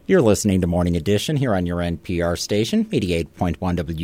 You're listening to Morning Edition here on your NPR station, 88.1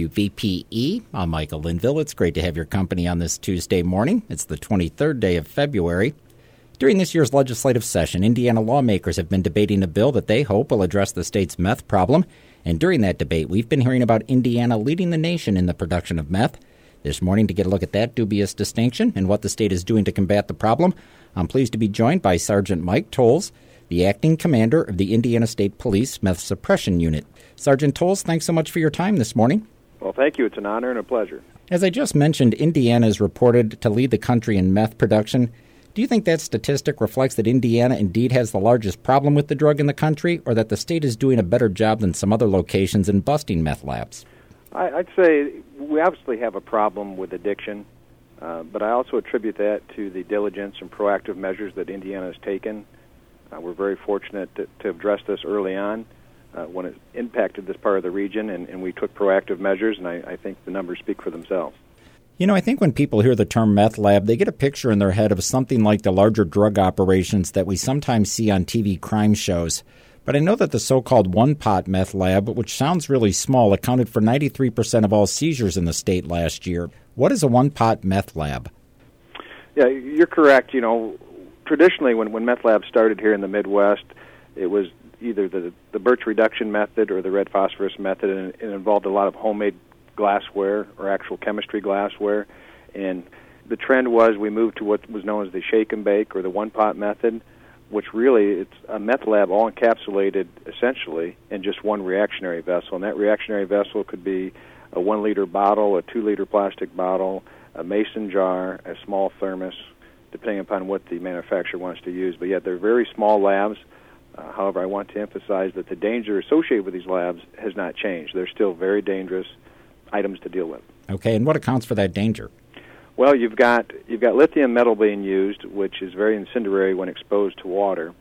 WVPE. I'm Michael Linville. It's great to have your company on this Tuesday morning. It's the 23rd day of February. During this year's legislative session, Indiana lawmakers have been debating a bill that they hope will address the state's meth problem. And during that debate, we've been hearing about Indiana leading the nation in the production of meth. This morning, to get a look at that dubious distinction and what the state is doing to combat the problem, I'm pleased to be joined by Sergeant Mike Tolles, the acting commander of the Indiana State Police Meth Suppression Unit. Sergeant Tolles, thanks so much for your time this morning. Well, thank you. It's an honor and a pleasure. As I just mentioned, Indiana is reported to lead the country in meth production. Do you think that statistic reflects that Indiana indeed has the largest problem with the drug in the country, or that the state is doing a better job than some other locations in busting meth labs? I'd say we obviously have a problem with addiction, but I also attribute that to the diligence and proactive measures that Indiana has taken. We're very fortunate to address this early on when it impacted this part of the region, and we took proactive measures, and I think the numbers speak for themselves. You know, I think when people hear the term meth lab, they get a picture in their head of something like the larger drug operations that we sometimes see on TV crime shows. But I know that the so-called one-pot meth lab, which sounds really small, accounted for 93% of all seizures in the state last year. What is a one-pot meth lab? Yeah, you're correct. You know, traditionally, when meth labs started here in the Midwest, it was either the Birch reduction method or the red phosphorus method, and it involved a lot of homemade glassware or actual chemistry glassware. And the trend was we moved to what was known as the shake and bake or the one-pot method, which really it's a meth lab all encapsulated essentially in just one reactionary vessel. And that reactionary vessel could be a 1-liter bottle, a 2-liter plastic bottle, a mason jar, a small thermos, depending upon what the manufacturer wants to use. But yet they're very small labs. However, I want to emphasize that the danger associated with these labs has not changed. They're still very dangerous items to deal with. Okay, and what accounts for that danger? Well, you've got lithium metal being used, which is very incendiary when exposed to water,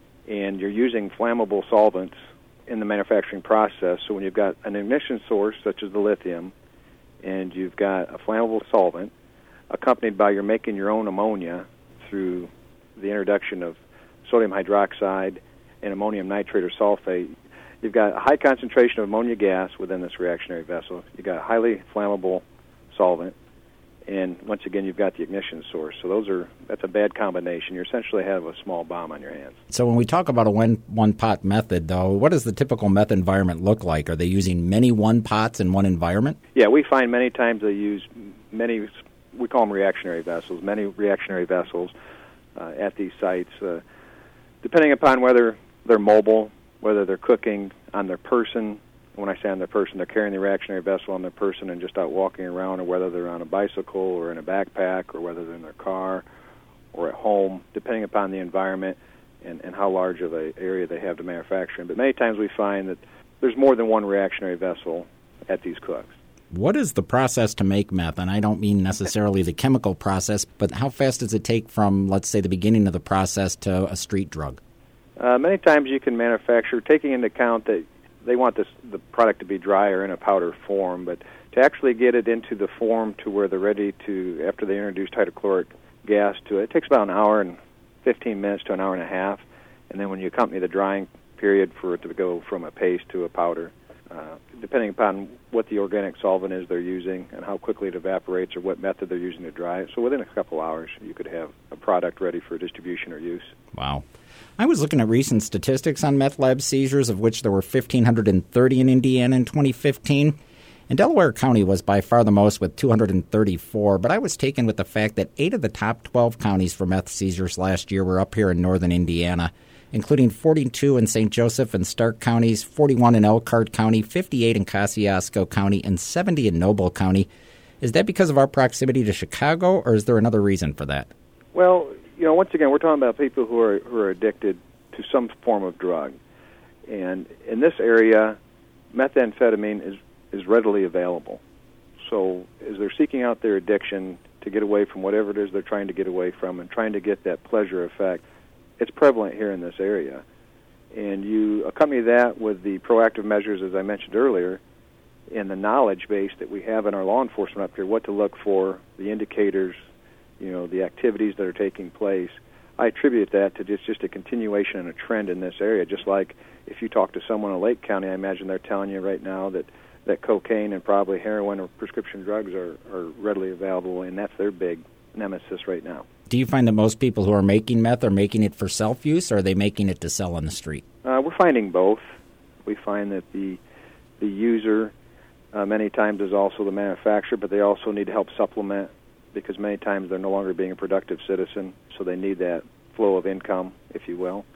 and you're using flammable solvents in the manufacturing process. So when you've got an ignition source, such as the lithium, and you've got a flammable solvent, accompanied by you're making your own ammonia through the introduction of sodium hydroxide and ammonium nitrate or sulfate, you've got a high concentration of ammonia gas within this reactionary vessel. You've got a highly flammable solvent, and once again, you've got the ignition source. So that's a bad combination. You essentially have a small bomb on your hands. So when we talk about a one-pot method, though, what does the typical meth environment look like? Are they using many one-pots in one environment? Yeah, we find many times they use many, we call them reactionary vessels, many reactionary vessels at these sites, depending upon whether they're mobile, whether they're cooking on their person. When I say on their person, they're carrying the reactionary vessel on their person and just out walking around, or whether they're on a bicycle or in a backpack, or whether they're in their car or at home, depending upon the environment and how large of an area they have to manufacture in. But many times we find that there's more than one reactionary vessel at these cooks. What is the process to make meth? And I don't mean necessarily the chemical process, but how fast does it take from, let's say, the beginning of the process to a street drug? Many times you can manufacture, taking into account that they want the product to be dry or in a powder form, but to actually get it into the form to where they're ready to, after they introduce hydrochloric gas to it, it takes about an hour and 15 minutes to an hour and a half. And then when you accompany the drying period for it to go from a paste to a powder, depending upon what the organic solvent is they're using and how quickly it evaporates or what method they're using to dry it. So within a couple hours, you could have a product ready for distribution or use. Wow. I was looking at recent statistics on meth lab seizures, of which there were 1,530 in Indiana in 2015. And Delaware County was by far the most with 234, but I was taken with the fact that 8 of the top 12 counties for meth seizures last year were up here in northern Indiana, including 42 in St. Joseph and Stark counties, 41 in Elkhart County, 58 in Kosciuszko County, and 70 in Noble County. Is that because of our proximity to Chicago, or is there another reason for that? Well, you know, once again, we're talking about people who are addicted to some form of drug. And in this area, methamphetamine is readily available. So as they're seeking out their addiction to get away from whatever it is they're trying to get away from and trying to get that pleasure effect, it's prevalent here in this area. And you accompany that with the proactive measures, as I mentioned earlier, and the knowledge base that we have in our law enforcement up here, what to look for, the indicators, you know, the activities that are taking place. I attribute that to just a continuation and a trend in this area. Just like if you talk to someone in Lake County, I imagine they're telling you right now that cocaine and probably heroin or prescription drugs are readily available, and that's their big nemesis right now. Do you find that most people who are making meth are making it for self-use, or are they making it to sell on the street? We're finding both. We find that the user many times is also the manufacturer, but they also need to help supplement because many times they're no longer being a productive citizen, so they need that flow of income, if you will.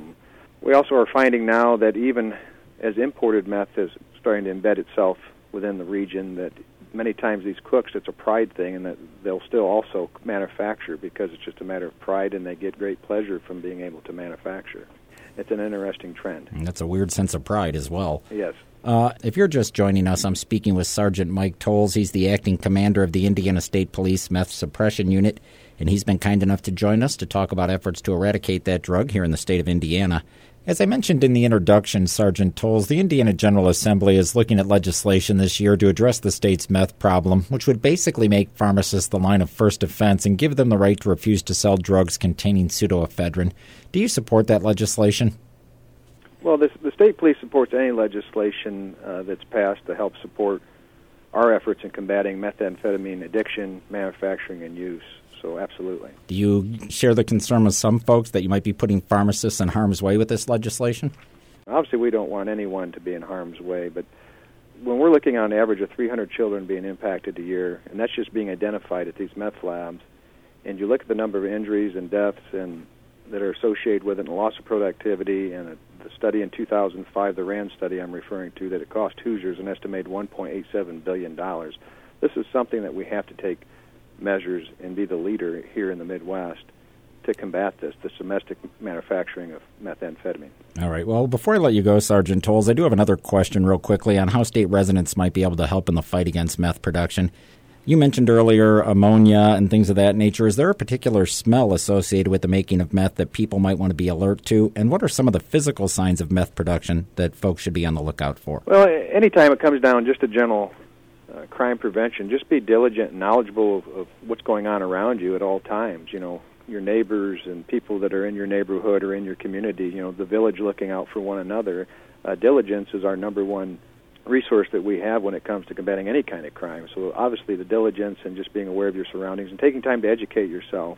We also are finding now that even as imported meth is starting to embed itself within the region, that many times these cooks, it's a pride thing, and that they'll still also manufacture because it's just a matter of pride, and they get great pleasure from being able to manufacture. It's an interesting trend. And that's a weird sense of pride as well. Yes. If you're just joining us, I'm speaking with Sergeant Mike Tolles. He's the acting commander of the Indiana State Police Meth Suppression Unit, and he's been kind enough to join us to talk about efforts to eradicate that drug here in the state of Indiana. As I mentioned in the introduction, Sergeant Tolles, the Indiana General Assembly is looking at legislation this year to address the state's meth problem, which would basically make pharmacists the line of first offense and give them the right to refuse to sell drugs containing pseudoephedrine. Do you support that legislation? Well, the state police supports any legislation that's passed to help support our efforts in combating methamphetamine addiction, manufacturing, and use. So absolutely. Do you share the concern with some folks that you might be putting pharmacists in harm's way with this legislation? Obviously, we don't want anyone to be in harm's way, but when we're looking on average of 300 children being impacted a year, and that's just being identified at these meth labs, and you look at the number of injuries and deaths and that are associated with it and loss of productivity, and the study in 2005, the RAND study I'm referring to, that it cost Hoosiers an estimated $1.87 billion. This is something that we have to take measures and be the leader here in the Midwest to combat this domestic manufacturing of methamphetamine. All right. Well, before I let you go, Sergeant Tolles, I do have another question real quickly on how state residents might be able to help in the fight against meth production. You mentioned earlier ammonia and things of that nature. Is there a particular smell associated with the making of meth that people might want to be alert to? And what are some of the physical signs of meth production that folks should be on the lookout for? Well, anytime it comes down just to general crime prevention, just be diligent and knowledgeable of what's going on around you at all times. You know, your neighbors and people that are in your neighborhood or in your community, you know, the village looking out for one another. Diligence is our number one resource that we have when it comes to combating any kind of crime. So obviously the diligence and just being aware of your surroundings and taking time to educate yourself.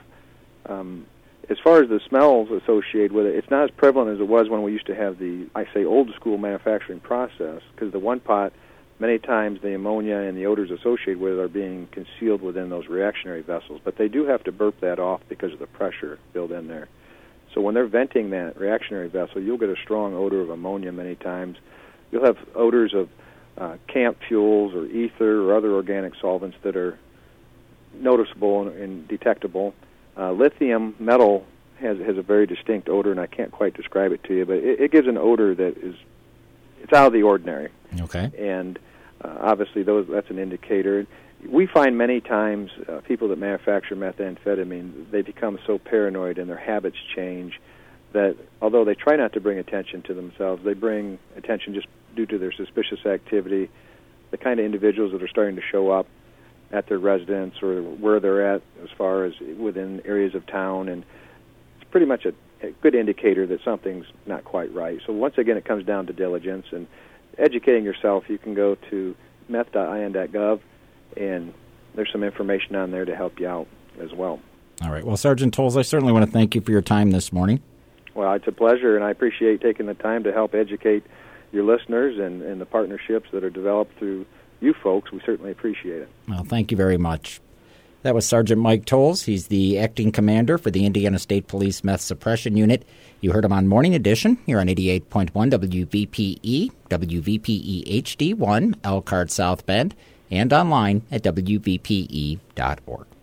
As far as the smells associated with it, it's not as prevalent as it was when we used to have the, I say, old school manufacturing process, because the one pot, many times the ammonia and the odors associated with it are being concealed within those reactionary vessels. But they do have to burp that off because of the pressure built in there. So when they're venting that reactionary vessel, you'll get a strong odor of ammonia many times. You'll have odors of camp fuels or ether or other organic solvents that are noticeable and detectable. Lithium metal has a very distinct odor, and I can't quite describe it to you, but it gives an odor that it's out of the ordinary. Okay. And obviously that's an indicator. We find many times people that manufacture methamphetamine, they become so paranoid and their habits change that although they try not to bring attention to themselves, they bring attention just due to their suspicious activity. The kind of individuals that are starting to show up at their residence or where they're at as far as within areas of town, and it's pretty much a good indicator that something's not quite right. So once again, it comes down to diligence and educating yourself. You can go to meth.in.gov, and there's some information on there to help you out as well. All right. Well, Sergeant Tolles, I certainly want to thank you for your time this morning. Well, it's a pleasure, and I appreciate taking the time to help educate your listeners and the partnerships that are developed through you folks. We certainly appreciate it. Well, thank you very much. That was Sergeant Mike Tolles. He's the acting commander for the Indiana State Police Meth Suppression Unit. You heard him on Morning Edition here on 88.1 WVPE, WVPE HD1, Elkhart South Bend, and online at WVPE.org.